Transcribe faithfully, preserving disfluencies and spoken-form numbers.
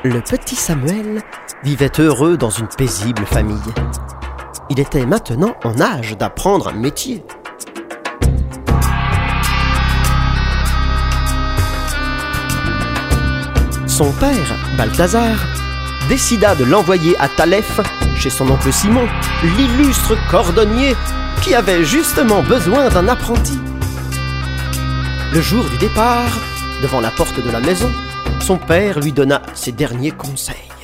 Le petit Samuel vivait heureux dans une paisible famille. Il était maintenant en âge d'apprendre un métier. Son père, Balthazar, décida de l'envoyer à Talef, chez son oncle Simon, l'illustre cordonnier qui avait justement besoin d'un apprenti. Le jour du départ, devant la porte de la maison, son père lui donna ses derniers conseils.